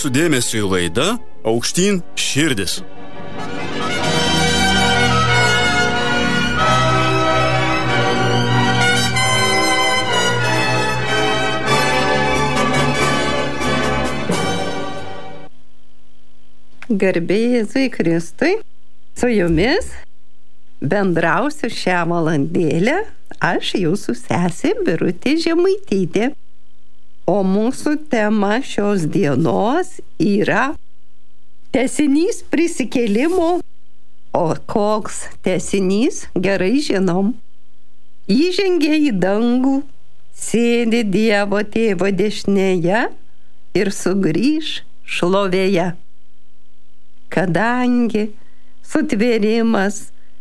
Jūsų dėmesiui laida Aukštyn širdis. Garbė Jėzui Kristui, su jumis bendrausiu šią valandėlę aš, jūsų sesė Birutė Žemaitytė. O mūsų tema šios dienos yra tęsinys prisikėlimo. O koks tęsinys, gerai žinom. Įžengė į dangų, sėdi Dievo Tėvo dešinėje ir sugrįš šlovėje. Kadangi sutvėrimas,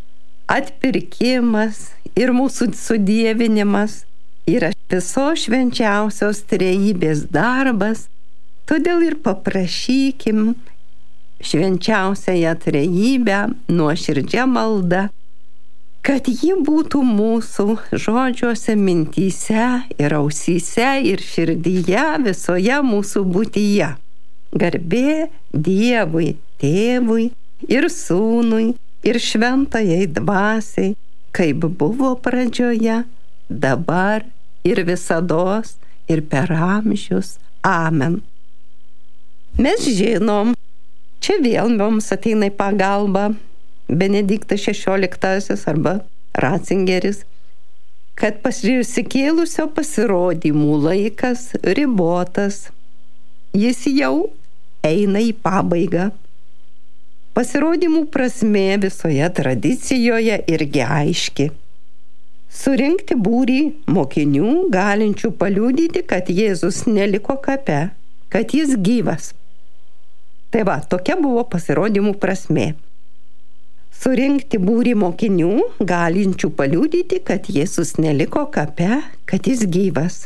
atpirkimas ir mūsų sudievinimas yra visos švenčiausios trejybės darbas, todėl ir paprašykim švenčiausiąją trejybę nuoširdžia malda, kad ji būtų mūsų žodžiuose, mintyse ir ausyse ir širdyje, visoje mūsų būtyje. Garbė Dievui, Tėvui ir Sūnui ir Šventajai Dvasiai, kaip buvo pradžioje, dabar ir visados ir per amžius. Amen. Mes žinom, čia vėl mums ateina į pagalbą Benediktas XVI arba Ratzingeris, kad prisikėlusio pasirodymų laikas ribotas. Jis jau eina į pabaigą. Pasirodymų prasmė visoje tradicijoje irgi aiški. Surinkti būrį mokinių, galinčių paliudyti, kad Jėzus neliko kape, kad jis gyvas. Tai va, tokia buvo pasirodymų prasmė. Surinkti būrį mokinių, galinčių paliudyti, kad Jėzus neliko kape, kad jis gyvas.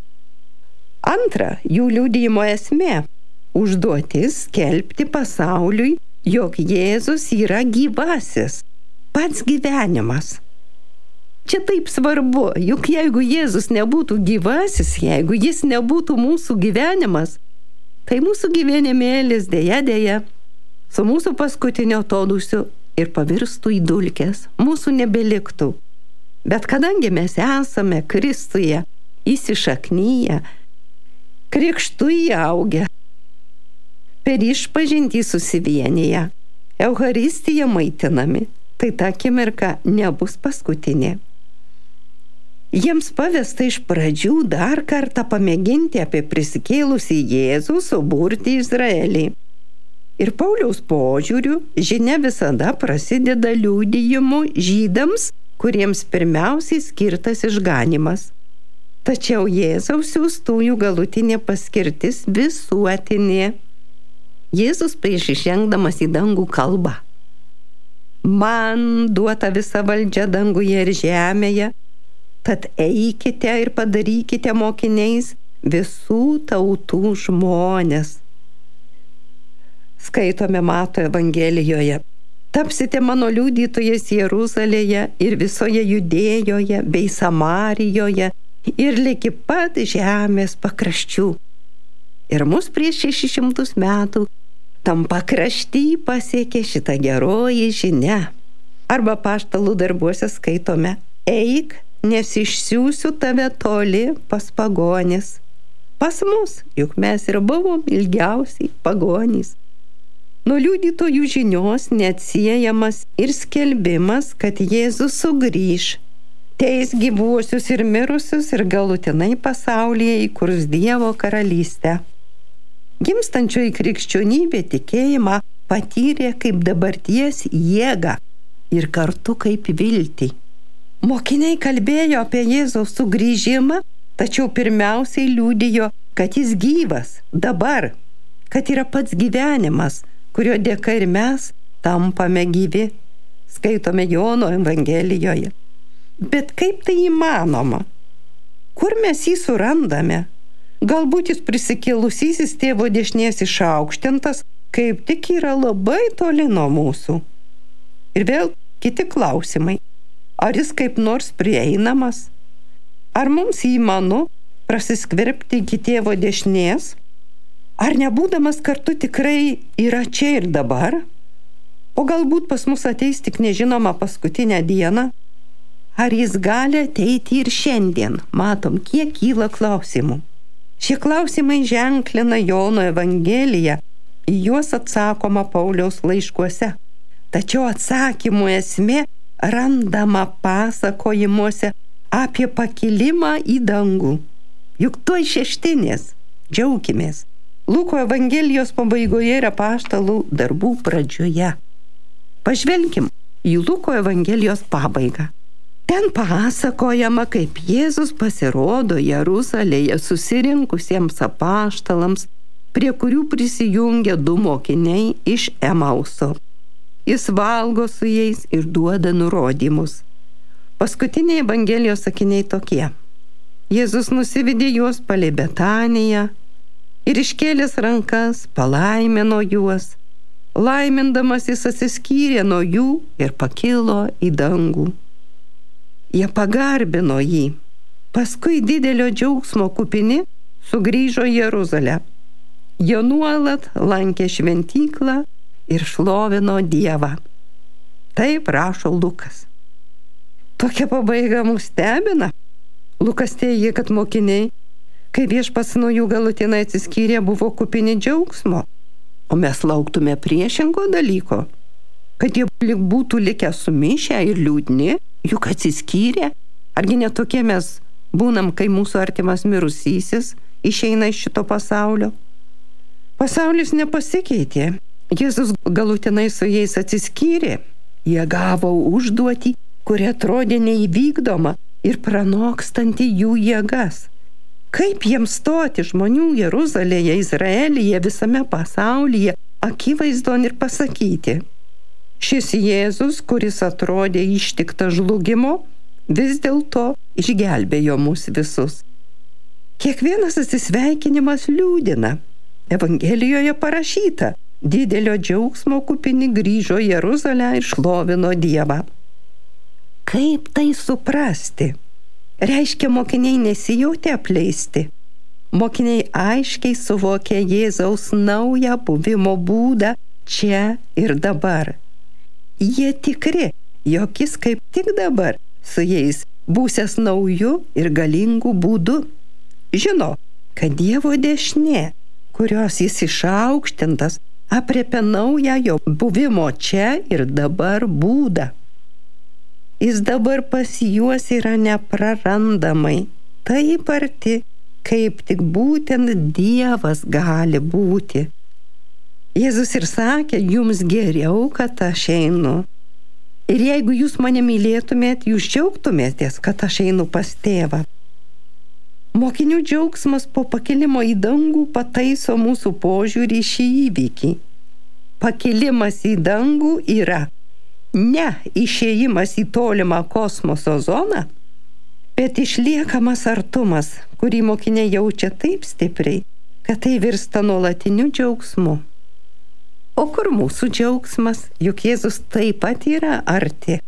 Antra, jų liudijimo esmė – užduotis skelbti pasauliui, jog Jėzus yra gyvasis, pats gyvenimas. Čia taip svarbu, juk jeigu Jėzus nebūtų gyvasis, jeigu jis nebūtų mūsų gyvenimas, tai mūsų gyvenimėlis dėja su mūsų paskutinio atodūsiu ir pavirstų į dulkes, mūsų nebeliktų. Bet kadangi mes esame Kristuje įsišaknyję, krikštu įaugę, per išpažintį susivienyje, Eucharistiją maitinami, tai ta akimirka nebus paskutinė. Jiems pavesta iš pradžių dar kartą pamėginti apie prisikėlusį Jėzų suburti Izraelį. Ir Pauliaus požiūriu žinia visada prasideda liudijimu žydams, kuriems pirmiausiai skirtas išganymas. Tačiau Jėzaus siųstųjų galutinė paskirtis visuotinė. Jėzus prieš įžengdamas į dangų kalba: Man duota visa valdžia danguje ir žemėje, tad eikite ir padarykite mokiniais visų tautų žmones. Skaitome Mato Evangelijoje: Tapsite mano liudytojais Jeruzalėje ir visoje Judėjoje bei Samarijoje ir ligi pat žemės pakraščių. Ir mus prieš 600 metų tam pakrašty pasiekė šitą geroji žinia. Arba Apaštalų darbuose skaitome: Eik, nes išsiųsiu tave toli pas pagonis. Pas mus, juk mes ir buvom ilgiausiai pagonys. Nuo liudytojų žinios neatsiejamas ir skelbimas, kad Jėzus sugrįš, teis gyvuosius ir mirusius ir galutinai pasaulyje įkurs Dievo karalystę. Gimstančioji krikščionybė tikėjimą patyrė kaip dabarties jėgą ir kartu kaip viltį. Mokiniai kalbėjo apie Jėzaus sugrįžimą, tačiau pirmiausiai liudijo, kad jis gyvas dabar, kad yra pats gyvenimas, kurio dėka ir mes tampame gyvi. Skaitome Jono Evangelijoje. Bet kaip tai įmanoma? Kur mes jį surandame? Galbūt jis prisikėlusysis Tėvo dešinės išaukštintas, kaip tik yra labai toli nuo mūsų. Ir vėl kiti klausimai. Ar jis kaip nors prieinamas? Ar mums įmanu prasiskverbti iki Tėvo dešinės? Ar nebūdamas kartu tikrai yra čia ir dabar? O galbūt pas mus ateis tik nežinoma paskutinę dieną? Ar jis gali ateiti ir šiandien? Matom, kiek kyla klausimų. Šie klausimai ženklina Jono Evangeliją, į juos atsakoma Pauliaus laiškuose. Tačiau atsakymų esmė randama pasakojimuose apie pakilimą į dangų. Juk tuoj šeštinės, džiaukimės. Luko Evangelijos pabaigoje ir apaštalų darbų pradžioje. Pažvelkim į Luko Evangelijos pabaigą. Ten pasakojama, kaip Jėzus pasirodo Jeruzalėje susirinkusiems apaštalams, prie kurių prisijungia 2 mokiniai iš Emauso. Jis valgo su jais ir duoda nurodymus. Paskutiniai Evangelijos sakiniai tokie. Jėzus nusivedė juos palei Betaniją ir iškėlęs rankas palaimino juos. Laimindamas jis atsiskyrė nuo jų ir pakilo į dangų. Jie pagarbino jį. Paskui didelio džiaugsmo kupini sugrįžo į Jeruzalę. Jie nuolat lankė šventyklą ir šlovino Dievą. Taip rašo Lukas. Tokia pabaiga mus stebina. Lukas teigia, kad mokiniai, kai Viešpats nuo jų galutinai atsiskyrė, buvo kupini džiaugsmo. O mes lauktume priešingo dalyko, kad jie lyg būtų likę sumišę ir liūdni, juk atsiskyrė. Argi netokie mes būnam, kai mūsų artimas mirusysis išeina iš šito pasaulio? Pasaulis nepasikeitė. Jėzus galutinai su jais atsiskyrė. Jie gavo užduotį, kuri atrodė neįvykdoma ir pranokstanti jų jėgas. Kaip jiems stoti žmonių Jeruzalėje, Izraelyje, visame pasaulyje akivaizdon ir pasakyti: šis Jėzus, kuris atrodė ištiktas žlugimo, vis dėlto išgelbėjo mus visus. Kiekvienas atsisveikinimas liūdina. Evangelijoje parašyta: didelio džiaugsmo kupini grįžo į Jeruzalę ir šlovino Dievą. Kaip tai suprasti? Reiškia, mokiniai nesijautė apleisti. Mokiniai aiškiai suvokė Jėzaus naują buvimo būdą čia ir dabar. Jie tikri, jog jis kaip tik dabar su jais būsęs nauju ir galingu būdu. Žino, kad Dievo dešinė, kurios jis išaukštintas, aprėpia naują jo buvimo čia ir dabar būdą. Jis dabar pas juos yra neprarandamai, taip arti, kaip tik būtent Dievas gali būti. Jėzus ir sakė: jums geriau, kad aš einu. Ir jeigu jūs mane mylėtumėt, jūs džiaugtumėtės, kad aš einu pas tėvą. Mokinių džiaugsmas po pakilimo į dangų pataiso mūsų požiūrį į šį įvykį. Pakilimas į dangų yra ne išėjimas į tolimą kosmoso zoną, bet išliekamas artumas, kurį mokiniai jaučia taip stipriai, kad tai virsta nuolatiniu džiaugsmu. O kur mūsų džiaugsmas? Juk Jėzus taip pat yra arti.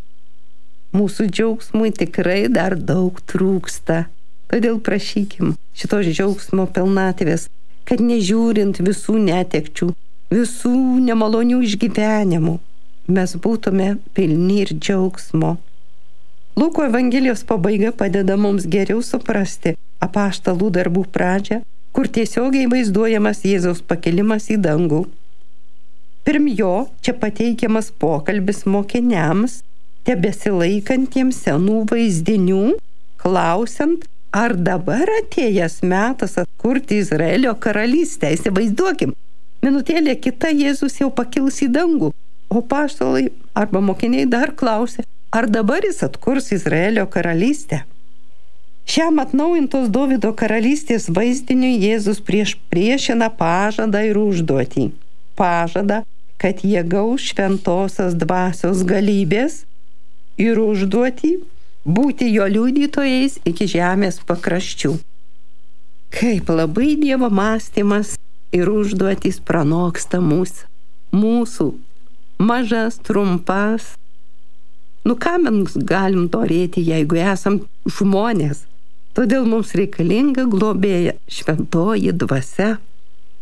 Mūsų džiaugsmui tikrai dar daug trūksta. Todėl prašykim šitos džiaugsmo pilnatvės, kad nežiūrint visų netekčių, visų nemalonių išgyvenimų, mes būtume pilni ir džiaugsmo. Luko Evangelijos pabaiga padeda mums geriau suprasti apaštalų darbų pradžią, kur tiesiogiai vaizduojamas Jėzaus pakilimas į dangų. Pirm jo čia pateikiamas pokalbis mokiniams, tebesilaikantiems senų vaizdinių, klausiant, ar dabar atėjęs metas atkurti Izraelio karalystę. Įsivaizduokim, minutėlė kita Jėzus jau pakils į dangų, o apaštalai arba mokiniai dar klausė, ar dabar jis atkurs Izraelio karalystę. Šiam atnaujintos Dovydo karalystės vaizdiniui Jėzus priešina pažadą ir užduotį. Pažadą, kad jie gaus šventosios dvasios galybės, ir užduotį būti jo liudytojais iki žemės pakraščių. Kaip labai Dievo mąstymas ir užduotys pranoksta mūsų mažas, trumpas. Ką mes galim norėti, jeigu esam žmonės? Todėl mums reikalinga globėja, šventoji dvasia.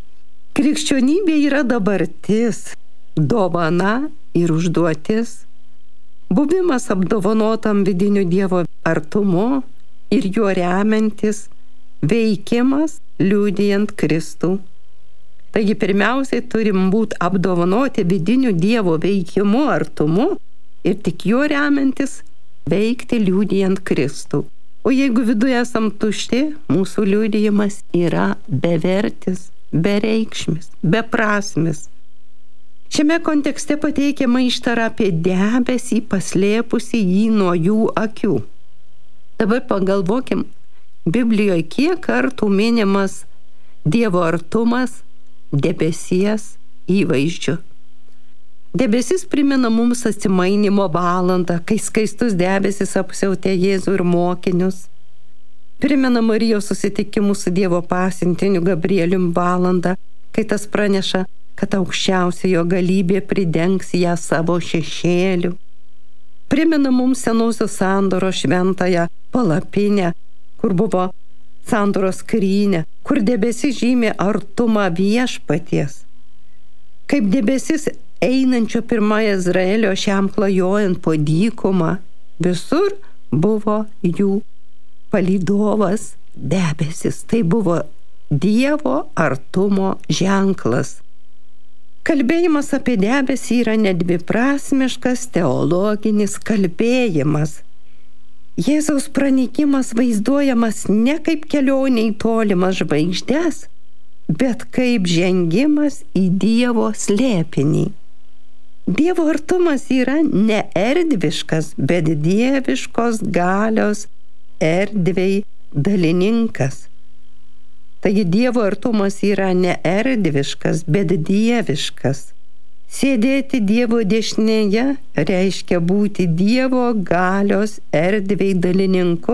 Krikščionybė yra dabartis, dovana ir užduotis. Buvimas apdovanotam vidiniu Dievo artumu ir juo remiantis, veikimas liudijant Kristų. Taigi pirmiausiai turim būti apdovanoti vidiniu Dievo veikimu, artumu ir tik juo remiantis veikti liudijant Kristų. O jeigu viduje esam tušti, mūsų liudijimas yra bevertis, bereikšmis, beprasmis. Šiame kontekste pateikiama ištara apie debesį paslėpusi jį nuo jų akių. Dabar pagalvokim, Biblijoje kiek kartų minimas Dievo artumas debesies įvaizdžiu. Debesis primena mums atsimainimo valandą, kai skaistus debesis apsiautė Jėzų ir mokinius. Primena Marijos susitikimus su Dievo pasiuntiniu Gabrielium valandą, kai tas praneša, kad aukščiausiojo galybė pridengs ją savo šešėliu. Primena mums senosios sandoros šventąją palapinę, kur buvo sandoros skrynia, kur debesis žymė artumą viešpaties. Kaip debesis einančio pirmąją Izraelio šiam klajojant po dykumą, visur buvo jų palydovas debesis. Tai buvo Dievo artumo ženklas. Kalbėjimas apie debesį yra nedviprasmiškas teologinis kalbėjimas. Jėzaus pranykimas vaizduojamas ne kaip kelionė į tolimas žvaigždes, bet kaip žengimas į Dievo slėpinį. Dievo artumas yra ne erdviškas, bet dieviškos galios erdvei dalininkas. Taigi Dievo artumas yra ne erdviškas, bet dieviškas. Sėdėti Dievo dešinėje reiškia būti Dievo galios erdvei dalininku.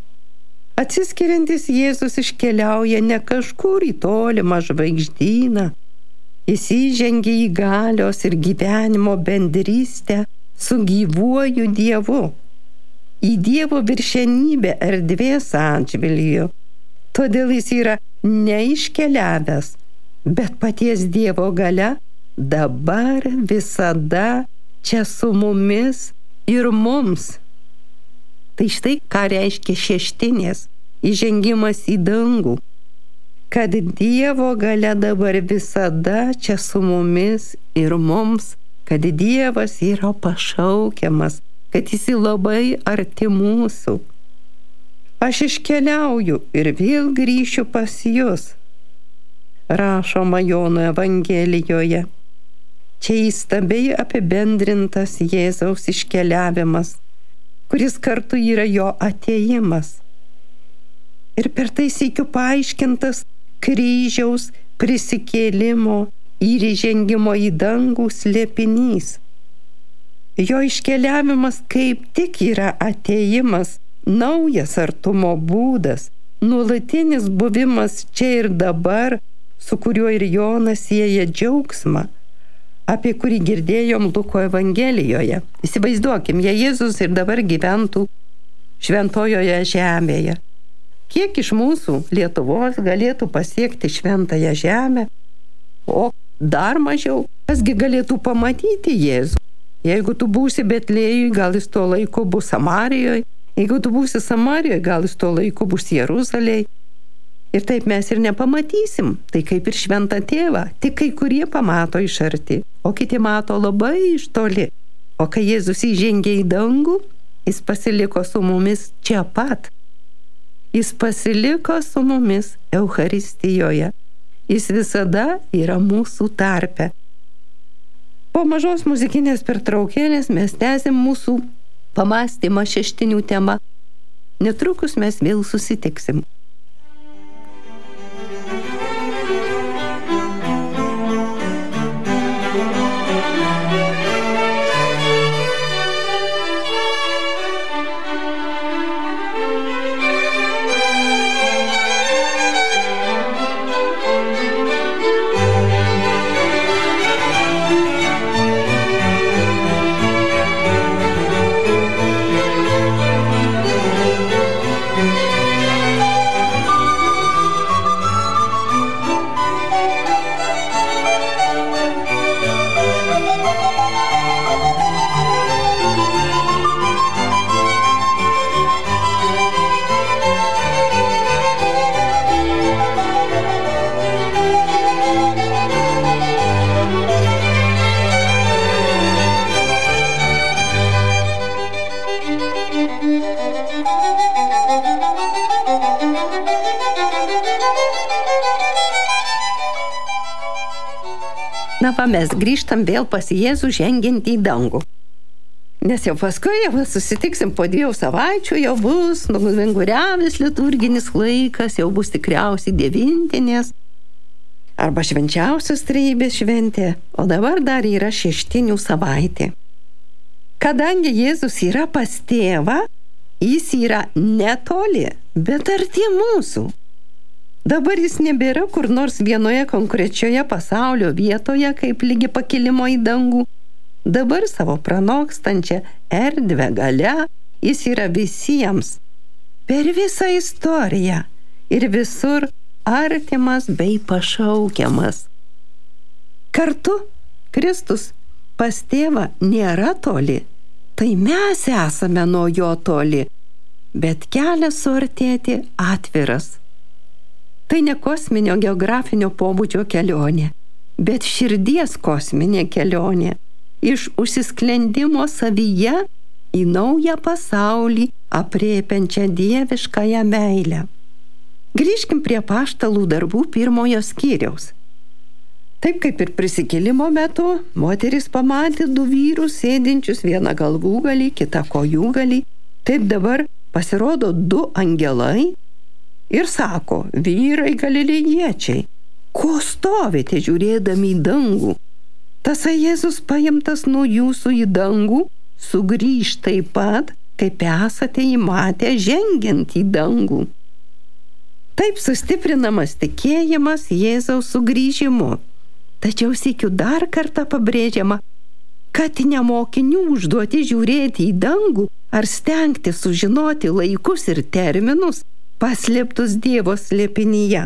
Atsiskiriantis Jėzus iškeliauja ne kažkur į tolimą žvaigždyną. Jis įžengia į galios ir gyvenimo bendrystę su gyvuoju Dievu, į Dievo viršenybę erdvės atžvilgiu. Todėl jis yra neiškeliavęs, bet paties Dievo galia dabar visada čia su mumis ir mums. Tai štai ką reiškia šeštinės įžengimas į dangų, kad Dievo galia dabar visada čia su mumis ir mums, kad Dievas yra pašaukiamas, kad jis labai arti mūsų. Aš iškeliauju ir vėl grįšiu pas jus, rašoma Jono Evangelijoje. Čia įstabiai apibendrintas Jėzaus iškeliavimas, kuris kartu yra jo atėjimas. Ir per tai sykiu paaiškintas kryžiaus prisikėlimo ir įžengimo į dangų slėpinys. Jo iškeliavimas kaip tik yra atėjimas, naujas artumo būdas, nuolatinis buvimas čia ir dabar, su kuriuo ir Jonas sieja džiaugsmą, apie kurį girdėjom Luko Evangelijoje. Įsivaizduokim, jei Jėzus ir dabar gyventų šventojoje žemėje. Kiek iš mūsų Lietuvos galėtų pasiekti šventąją žemę, o dar mažiau, kasgi galėtų pamatyti Jėzų? Jeigu tu būsi Betlėjui, gal jis tuo laiku bus Samarijoje, jeigu tu būsi Samarijoje, gal jis tuo laiku bus Jeruzalėje. Ir taip mes ir nepamatysim, tai kaip ir šventą tėvą, tik kai kurie pamato iš arti, o kiti mato labai iš toli. O kai Jėzus įžengė į dangų, jis pasiliko su mumis čia pat. Jis pasiliko su mumis Eucharistijoje. Jis visada yra mūsų tarpe. Po mažos muzikinės pertraukėlės mes tęsim mūsų pamąstymą šeštinių tema. Netrukus mes vėl susitiksim. Na va, mes grįžtam vėl pas Jėzų žengiant į dangų. Nes jau paskui jau susitiksim po 2 savaičių, jau bus nuvinguriavęs liturginis laikas, jau bus tikriausiai devintinės arba švenčiausios trejybės šventė, o dabar dar yra šeštinių savaitė. Kadangi Jėzus yra pas tėvą, jis yra netoli, bet arti mūsų. Dabar jis nebėra kur nors vienoje konkrečioje pasaulio vietoje, kaip lygi pakilimo į dangų. Dabar savo pranokstančią erdvę gale jis yra visiems, per visą istoriją ir visur artimas bei pašaukiamas. Kartu Kristus pas tėvą nėra toli, tai mes esame nuo jo toli, bet kelias suartėti atviras. Tai ne kosminio geografinio pobūdžio kelionė, bet širdies kosminė kelionė. Iš užsisklendimo savyje į naują pasaulį aprėpiančią dieviškąją meilę. Grįžkim prie apaštalų darbų 1 skyriaus. Taip kaip ir prisikėlimo metu, moteris pamatė 2 vyrus sėdinčius, vieną galvūgalį, kitą kojūgalį. Taip dabar pasirodo 2 angelai ir sako: vyrai galilėjiečiai, ko stovite žiūrėdami į dangų? Tasai Jėzus paimtas nuo jūsų į dangų sugrįš taip pat, kaip esate jį matę žengiant į dangų. Taip sustiprinamas tikėjimas Jėzaus sugrįžimu. Tačiau sykiu dar kartą pabrėžiama, kad ne mokinių užduoti žiūrėti į dangų ar stengti sužinoti laikus ir terminus paslėptus Dievo slėpinyje.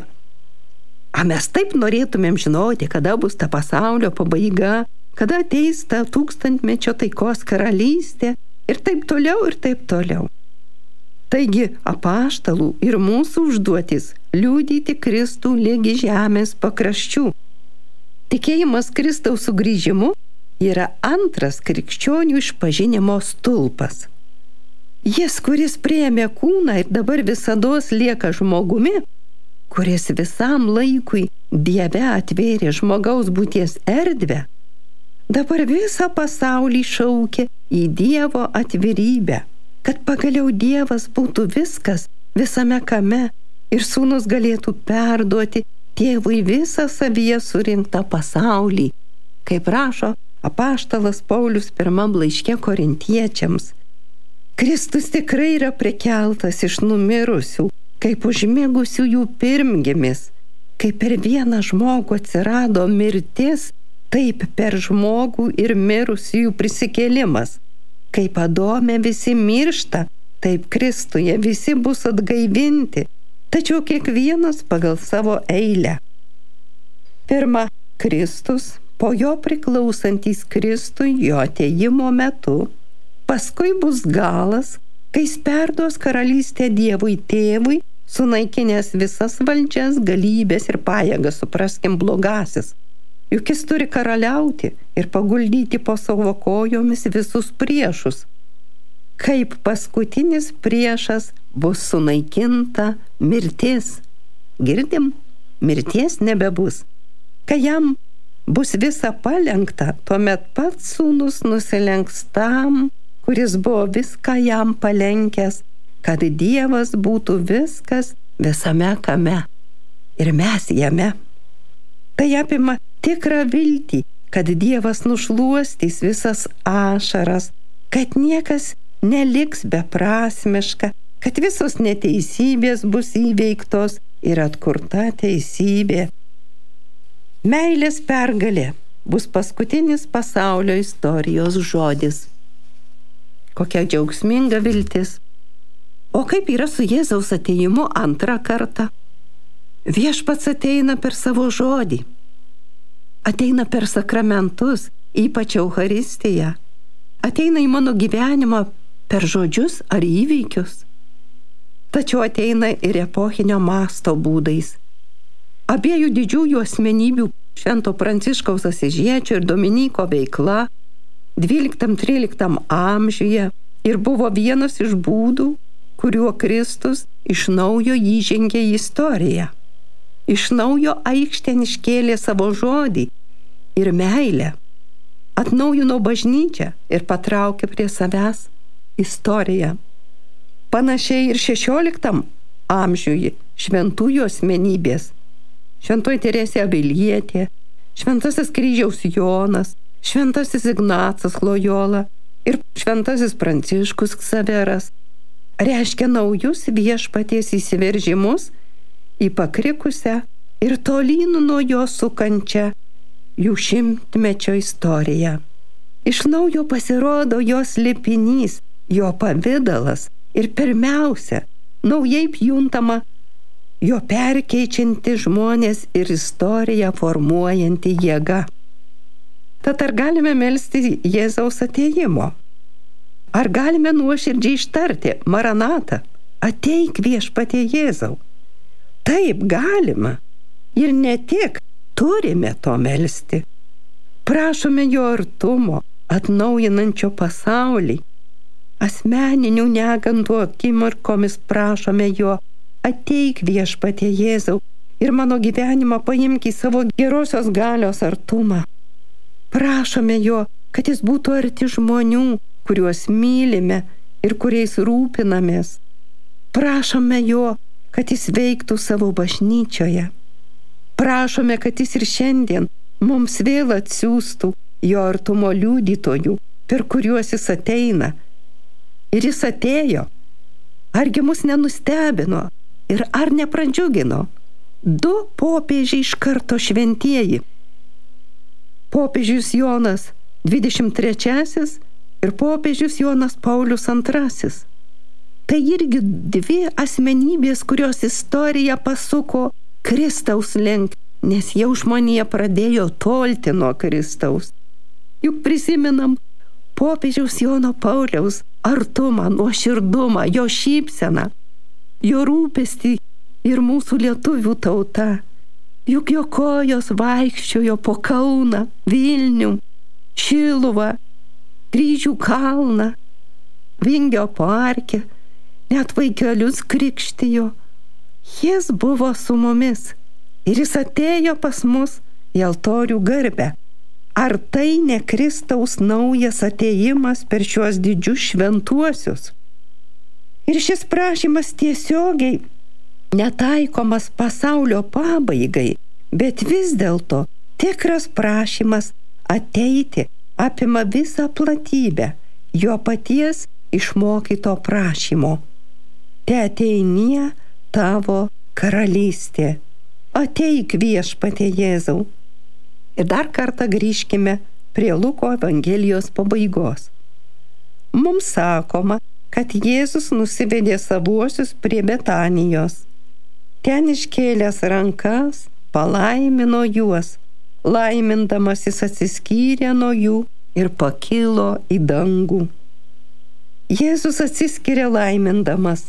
A mes taip norėtumėm žinoti, kada bus ta pasaulio pabaiga, kada ateis ta 1000-mečio taikos karalystė ir taip toliau ir taip toliau. Taigi apaštalų ir mūsų užduotis liudyti Kristų ligi žemės pakraščių. Tikėjimas Kristaus sugrįžimu yra antras krikščionių išpažinimo stulpas. Jis, kuris priėmė kūną ir dabar visados lieka žmogumi, kuris visam laikui Dieve atvėrė žmogaus būties erdvę, dabar visą pasaulį šaukia į Dievo atvirybę, kad pagaliau Dievas būtų viskas visame kame ir sūnus galėtų perduoti tėvui visą savyje surinktą pasaulį, kaip rašo apaštalas Paulius 1 laiške Korintiečiams. Kristus tikrai yra prikeltas iš numirusių, kaip užmigusiųjų pirmgimis. Kaip per vieną žmogų atsirado mirtis, taip per žmogų ir mirusiųjų prisikėlimas. Kaip Adome visi miršta, taip Kristuje visi bus atgaivinti, tačiau kiekvienas pagal savo eilę. Pirma, Kristus, po jo priklausantys Kristui jo atėjimo metu. Paskui bus galas, kai jis perduos karalystę Dievui tėvui, sunaikinęs visas valdžias, galybės ir pajėgas, supraskim blogasis. Juk jis turi karaliauti ir paguldyti po savo kojomis visus priešus. Kaip paskutinis priešas bus sunaikinta mirtis. Girdim? Mirties nebebus. Kai jam bus visa palenkta, tuomet pats sūnus nusilenks tam, kuris buvo viską jam palenkęs, kad Dievas būtų viskas visame kame ir mes jame. Tai apima tikrą viltį, kad Dievas nušluostys visas ašaras, kad niekas neliks beprasmiška, kad visos neteisybės bus įveiktos ir atkurta teisybė. Meilės pergalė bus paskutinis pasaulio istorijos žodis. Kokia džiaugsminga viltis. O kaip yra su Jėzaus atėjimu antrą kartą? Viešpats ateina per savo žodį. Ateina per sakramentus, ypač Eucharistiją. Ateina į mano gyvenimą per žodžius ar įvykius. Tačiau ateina ir epochinio masto būdais. Abiejų didžiųjų asmenybių, Švento Pranciškaus Asyžiečio ir Dominyko veikla 12-13 amžiuje ir buvo vienas iš būdų, kuriuo Kristus iš naujo įžengė į istoriją. iš naujo aikštėn iškėlė savo žodį ir meilę, atnaujino bažnyčią ir patraukė prie savęs istoriją. Panašiai ir 16 amžiuje šventųjų asmenybės. Šventoji Teresė Avilietė, Šventasis Kryžiaus Jonas, Šventasis Ignacas Lojola ir Šventasis Pranciškus Ksaveras reiškia naujus viešpaties įsiveržimus į pakrikusią ir tolyn nuo jo sukančią jų 100-mečio istoriją. Iš naujo pasirodo jos slėpinys, jo pavidalas ir pirmiausia, naujai juntama jo perkeičianti žmonės ir istoriją formuojanti jėga. Tad ar galime melsti Jėzaus atėjimo? Ar galime nuoširdžiai ištarti Maranatą, ateik viešpatie Jėzau? Taip, galima. Ir ne tik turime to melsti. Prašome jo artumo, atnaujinančio pasaulį. Asmeninių negandų akimirkomis prašome jo, ateik viešpatie Jėzau ir mano gyvenimą paimk į savo gerosios galios artumą. Prašome jo, kad jis būtų arti žmonių, kuriuos mylime ir kuriais rūpinamės. Prašome jo, kad jis veiktų savo bažnyčioje. Prašome, kad jis ir šiandien mums vėl atsiųstų jo artumo liudytojų, per kuriuos jis ateina. Ir jis atėjo. Argi mus nenustebino ir ar nepradžiugino? 2 popiežiai iš karto šventieji. Popiežius Jonas 23 ir popiežius Jonas Paulius II. Tai irgi 2 asmenybės, kurios istoriją pasuko Kristaus link, nes jau žmonija pradėjo tolti nuo Kristaus. Juk prisimenam popiežiaus Jono Pauliaus artumą, nuoširdumą, jo šypseną, jo rūpestį ir mūsų lietuvių tauta. Juk jo kojos vaikščiojo po Kauną, Vilnių, Šiluvą, Kryžių kalną, Vingio parke, net vaikelius krikštijo. Jis buvo su mumis ir jis atėjo pas mus į altorių garbę. Ar tai ne Kristaus naujas atėjimas per šiuos didžius šventuosius? Ir šis prašymas tiesiogiai netaikomas pasaulio pabaigai, bet vis dėlto tikras prašymas ateiti apima visą platybę jo paties išmokyto prašymo. Te ateinie tavo karalystė. Ateik viešpatie Jėzau. Ir dar kartą grįžkime prie Luko Evangelijos pabaigos. Mums sakoma, kad Jėzus nusivedė savuosius prie Betanijos. Ten iškėlęs rankas, palaimino juos. Laimindamas jis atsiskyrė nuo jų ir pakilo į dangų. Jėzus atsiskiria laimindamas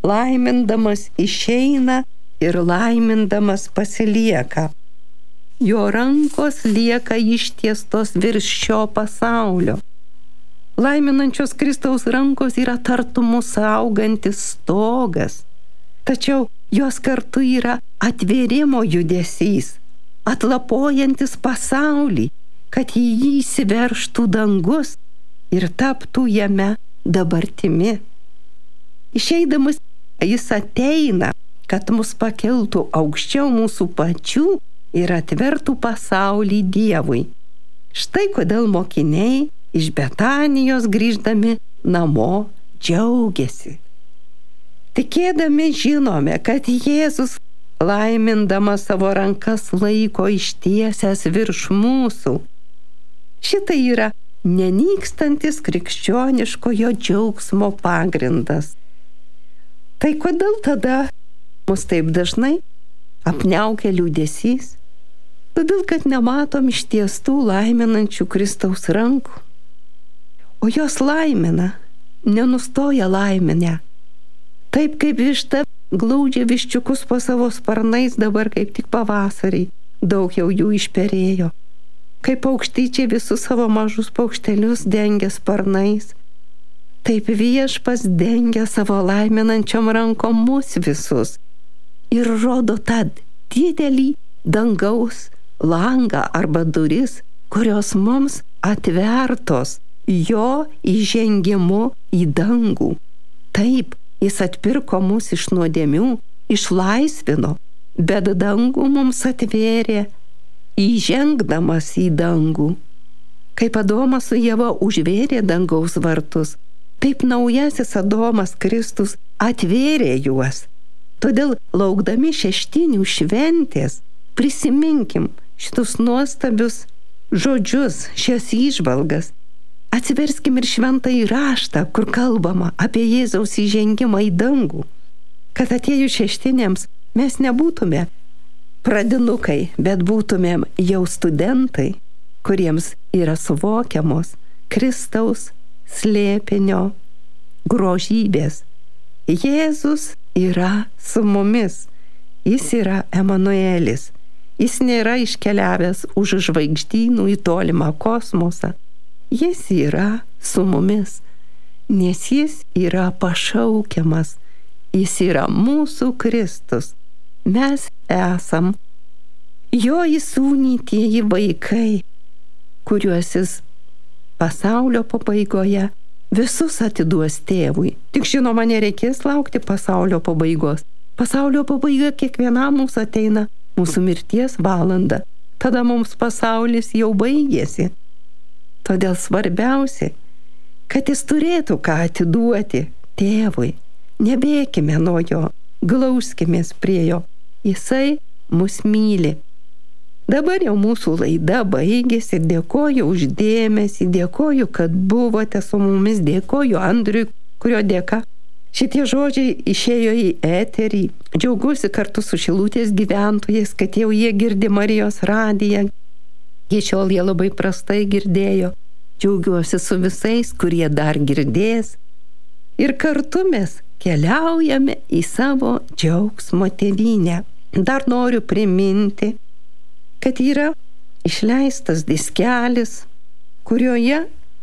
išeina ir laimindamas pasilieka. Jo rankos lieka ištiestos virš šio pasaulio. Laiminančios Kristaus rankos yra tartum mūsų augantis stogas, tačiau jos kartu yra atvėrimo judesys, atlapojantis pasaulį, kad į jį įsiverštų dangus ir taptų jame dabartimi. Išeidamas jis ateina, kad mus pakeltų aukščiau mūsų pačių ir atvertų pasaulį Dievui. Štai kodėl mokiniai iš Betanijos grįždami namo džiaugiasi. Tikėdami žinome, kad Jėzus laimindamas savo rankas laiko ištiesęs virš mūsų. Šitai yra nenykstantis krikščioniškojo džiaugsmo pagrindas. Tai kodėl tada mus taip dažnai apniaukia liūdesys? Todėl, kad nematom ištiestų laiminančių Kristaus rankų. O jos laimina, nenustoja laiminę. Taip kaip višta glaudžia viščiukus po savo sparnais, dabar kaip tik pavasarį, daug jau jų išperėjo. Kaip paukštyčiai visus savo mažus paukštelius dengia sparnais, taip Viešpas dengia savo laiminančiom rankom mus visus ir rodo tą didelį dangaus langą arba duris, kurios mums atvertos jo įžengimu į dangų. Taip, jis atpirko mus iš nuodėmių, išlaisvino, bet dangų mums atvėrė įžengdamas į dangų. Kaip Adomas su Ieva užvėrė dangaus vartus, taip naujasis Adomas Kristus atvėrė juos. Todėl laukdami šeštinių šventės prisiminkim šitus nuostabius žodžius, šias įžvalgas. Atsiverskim ir šventąjį raštą, kur kalbama apie Jėzaus įžengimą į dangų. Kad atėjus šeštinėms mes nebūtume pradinukai, bet būtumėm jau studentai, kuriems yra suvokiamos Kristaus slėpinio grožybės. Jėzus yra su mumis. Jis yra Emanuelis. Jis nėra iškeliavęs už žvaigždynų į tolimą kosmosą. Jis yra su mumis, nes jis yra pašaukiamas. Jis yra mūsų Kristus. Mes esam jo įsūnytieji vaikai, kuriuos jis pasaulio pabaigoje visus atiduos tėvui. Tik žinoma, nereikės laukti pasaulio pabaigos. Pasaulio pabaiga kiekvienam mūsų ateina mūsų mirties valanda. Tada mums pasaulis jau baigėsi. Todėl svarbiausia, kad jis turėtų ką atiduoti tėvui. Nebėkime nuo jo, glauskimės prie jo. Jisai mus myli. Dabar jau mūsų laida baigėsi. Dėkoju už dėmesį, dėkoju, kad buvote su mumis, dėkoju Andriui, kurio dėka šitie žodžiai išėjo į eterį. Džiaugiuosi kartu su Šilutės gyventojais, kad jau jie girdi Marijos radiją. Iki šiol jie labai prastai girdėjo. Džiaugiuosi su visais, kurie dar girdės. Ir kartu mes keliaujame į savo džiaugsmo tėvynę. Dar noriu priminti, kad yra išleistas diskelis, kurioje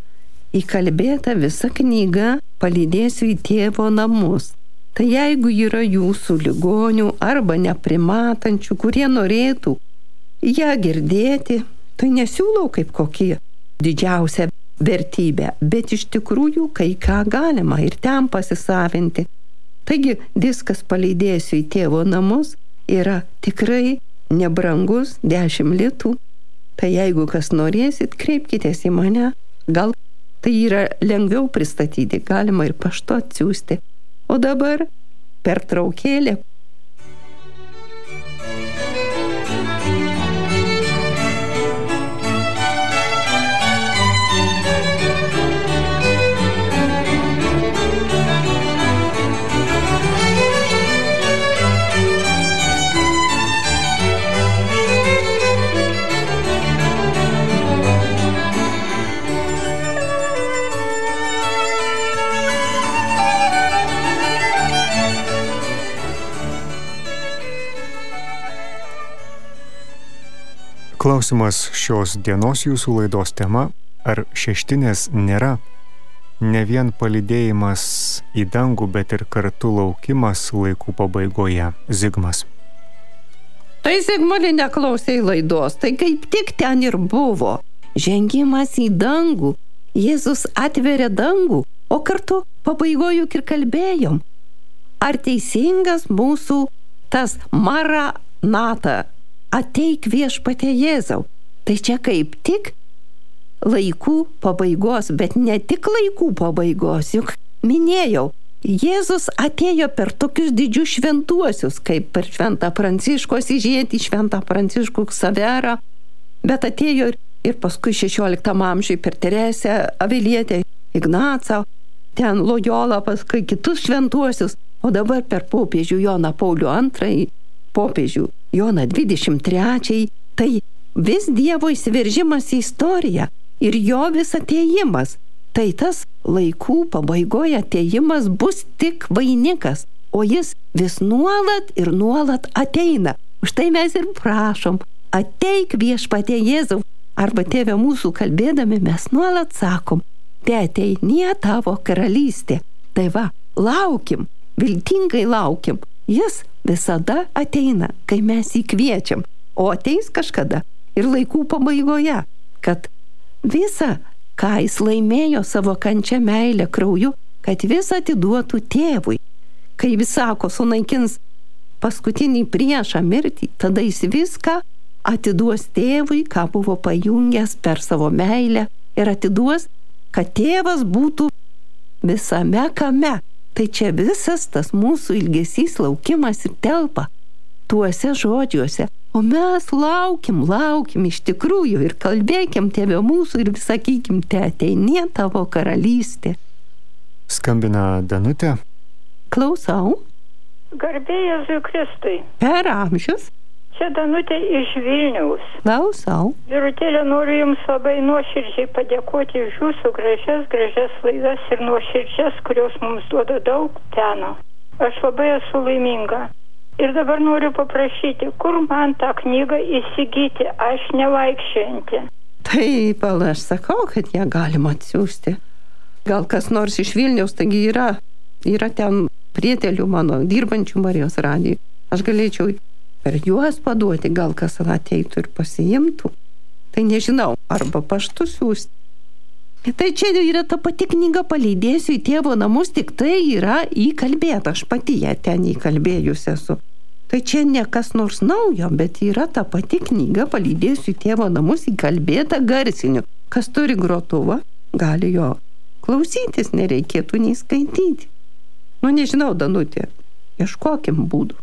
įkalbėta visa knyga Palydėsiu į tėvo namus. Tai jeigu yra jūsų ligonių arba neprimatančių, kurie norėtų ją girdėti, tai nesiūlau kaip kokie didžiausia vertybė, bet iš tikrųjų kai ką galima ir ten pasisavinti. Taigi diskas Palydėsiu į tėvo namus yra tikrai nebrangus, 10 litų. Tai jeigu kas norėsit, kreipkitės į mane. Gal tai yra lengviau pristatyti, galima ir paštu atsiųsti. O dabar pertraukėlė. Klausimas šios dienos jūsų laidos tema: ar šeštinės nėra ne vien palydėjimas į dangų, bet ir kartu laukimas laikų pabaigoje? Zigmas. Tai Zigmuli neklausai laidos, tai kaip tik ten ir buvo. Žengimas į dangų. Jėzus atveria dangų, o kartu pabaigoje ir kalbėjom. Ar teisingas mūsų tas Maranata? Ateik viešpatie Jėzau. Tai čia kaip tik laikų pabaigos, bet ne tik laikų pabaigos, juk minėjau, Jėzus atėjo per tokius didžius šventuosius, kaip per Šventą Pranciškų Asyžietį, Šventą Pranciškų Ksaverą, bet atėjo ir paskui 16 amžiui per Teresę Avilietę, Ignacą, ten Lojolą, paskui kitus šventuosius, o dabar per popiežių Joną Paulių II, popiežių Joną 23, tai vis Dievo įsiveržimas į istoriją ir jo vis atėjimas. Tai tas laikų pabaigoje atėjimas bus tik vainikas, o jis vis nuolat ir nuolat ateina. Už tai mes ir prašom, ateik viešpatie Jėzau, arba Tėve mūsų kalbėdami mes nuolat sakom, te ateinie tavo karalystė. Tai va, laukim, viltingai laukim, Jis visada ateina, kai mes jį kviečiam, o ateis kažkada ir laikų pabaigoje, kad visa, ką jis laimėjo savo kančią, meilę, krauju, kad vis atiduotų tėvui. Kai vis sako, sunaikins paskutinį priešą mirtį, tada jis viską atiduos tėvui, ką buvo pajungęs per savo meilę ir atiduos, kad tėvas būtų visame kame. Tai čia visas tas mūsų ilgesys, laukimas ir telpa tuose žodžiuose. O mes laukim iš tikrųjų ir kalbėkim, Tėve mūsų, ir sakykim, te ateinie tavo karalystė. Skambina Danutė. Klausau. Garbė Jėzui Kristui. Per amžius. Čia Danutė iš Vilniaus. Klausau. Birutėlė, noriu Jums labai nuoširdžiai padėkoti už Jūsų gražias laidas ir nuoširdžias, kurios mums duoda daug peno. Aš labai esu laiminga. Ir dabar noriu paprašyti, kur man tą knygą įsigyti, aš nevaikščiojanti. Taip, aš sakau, kad ją galima atsiųsti. Gal kas nors iš Vilniaus, taigi yra ten prietelių mano, dirbančių Marijos radijui. Aš galėčiau per juos paduoti, gal kas ateitų ir pasiimtų. Tai nežinau, arba paštu siųsti. Tai čia yra ta pati knyga Palydėsiu į tėvo namus, tik tai yra įkalbėta. Aš pati ją ten įkalbėjus esu. Tai čia ne kas nors naujo, bet yra ta pati knyga Palydėsiu į tėvo namus įkalbėta garsiniu. Kas turi grotuvą, gali jo klausytis, nereikėtų nei skaityti. Nežinau, Danutė, ieškokim būdų.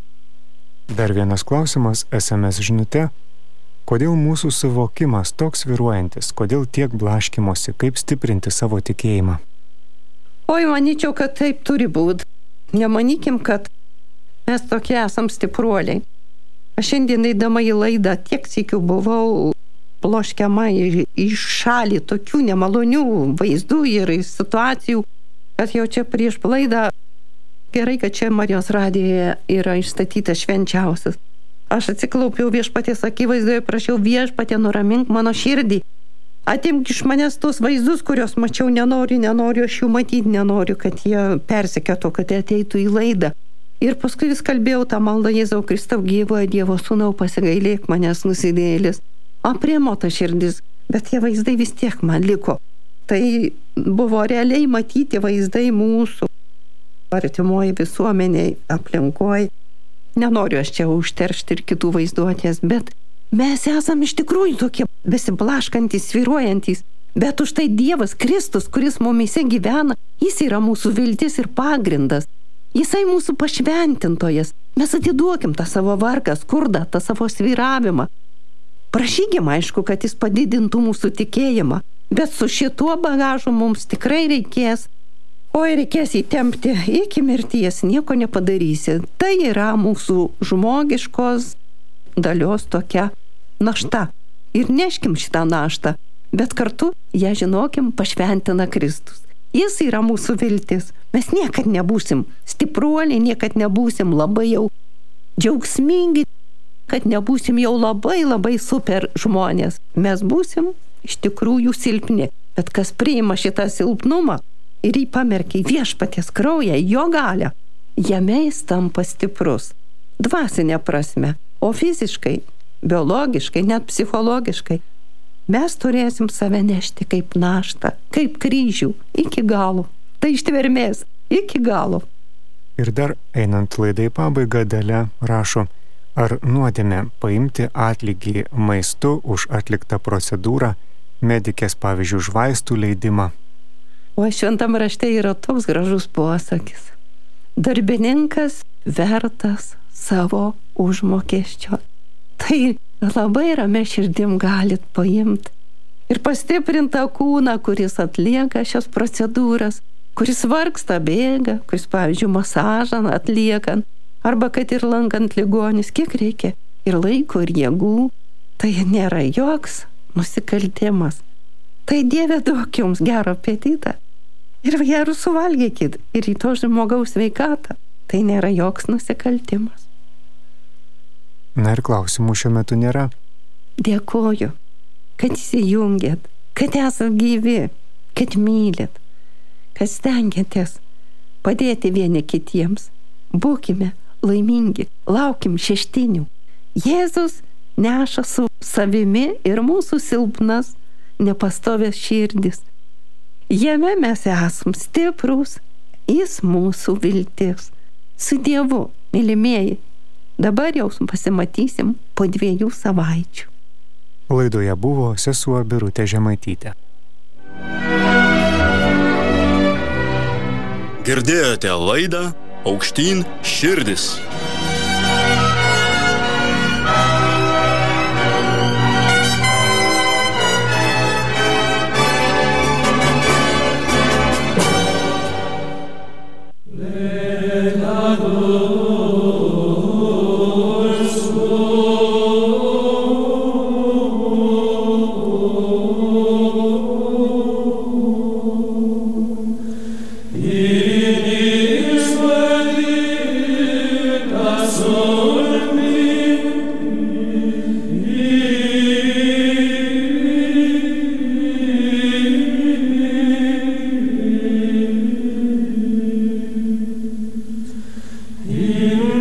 Dar vienas klausimas SMS žinute. Kodėl mūsų suvokimas toks svyruojantis? Kodėl tiek blaškymosi? Kaip stiprinti savo tikėjimą? Oi, manyčiau, kad taip turi būti. Nemanykim, kad mes tokie esam stipruoliai. Aš šiandien eidama į laidą tiek sykių buvau ploškiama į šalį tokių nemalonių vaizdų ir situacijų, kad jau čia prieš laidą gerai, kad čia Marijos radijoje yra išstatytas švenčiausias. Aš atsiklaupiau viešpaties akivaizdoje, prašiau Viešpatie, nuramink mano širdį. Atimk iš manęs tos vaizdus, kuriuos mačiau, nenoriu, aš jų matyti nenoriu, kad jie persekėtų, kad jie ateitų į laidą. Ir paskui vis kalbėjau tą maldą: Jėzau Kristau, gyvojo Dievo sūnau, pasigailėk manęs nusidėjėlis. Aprimo ta širdis, bet tie vaizdai vis tiek man liko. Tai buvo realiai matyti vaizdai mūsų artimoji visuomeniai, aplinkoje. Nenoriu aš čia užteršti ir kitų vaizduotės, bet mes esam iš tikrųjų tokie besiblaškantys, svyruojantys. Bet už tai Dievas Kristus, kuris mumyse gyvena, jis yra mūsų viltis ir pagrindas. Jisai mūsų pašventintojas. Mes atiduokim tą savo vargą, skurdą, tą savo svyravimą. Prašykim, aišku, kad jis padidintų mūsų tikėjimą. Bet su šituo bagažu mums tikrai reikės įtempti iki mirties, nieko nepadarysi. Tai yra mūsų žmogiškos dalios tokia našta. Ir neškim šitą naštą, bet kartu ją, žinokim, pašventina Kristus. Jis yra mūsų viltis. Mes niekad nebūsim stipruoliai, niekad nebūsim labai jau džiaugsmingi, kad nebūsim jau labai super žmonės. Mes būsim iš tikrųjų silpni, bet kas priima šitą silpnumą ir jį pamerkia į Viešpaties kraują, jo galią, jame jis tampa stiprus. Dvasinė prasme, o fiziškai, biologiškai, net psichologiškai mes turėsim save nešti kaip naštą, kaip kryžių, iki galo. Tai ištvermės, iki galo. Ir dar einant laidai pabaigą, Dalia rašo: ar nuodėmė paimti atlygį maistu už atliktą procedūrą, medikės, pavyzdžiui, už vaistų leidimą? O šventam rašte yra toks gražus posakis: darbininkas vertas savo užmokesčio. Tai labai ramia širdim galit paimti ir pastiprintą kūną, kuris atlieka šias procedūras, kuris vargsta, bėga, kuris, pavyzdžiui, masažą atliekant, arba kad ir lankant ligonius, kiek reikia ir laiko, ir jėgų. Tai nėra joks nusikaltimas. Tai Dieve, duok jums gerą apetitą ir gerų suvalgykit ir į to žmogaus sveikatą. Tai nėra joks nusikaltimas. Na ir klausimų šiuo metu nėra. Dėkoju, kad įsijungėt, kad esat gyvi, kad mylit, kad stengiatės padėti vieni kitiems. Būkime laimingi, laukim šeštinių. Jėzus neša su savimi ir mūsų silpnas, nepastovės širdis. Jame mes esam stiprus, jis mūsų viltis. Su Dievu, mylimieji, dabar jau pasimatysim po 2 savaičių. Laidoje buvo sesuo Birutė Žemaitytė. Girdėjote laidą Aukštyn širdis. In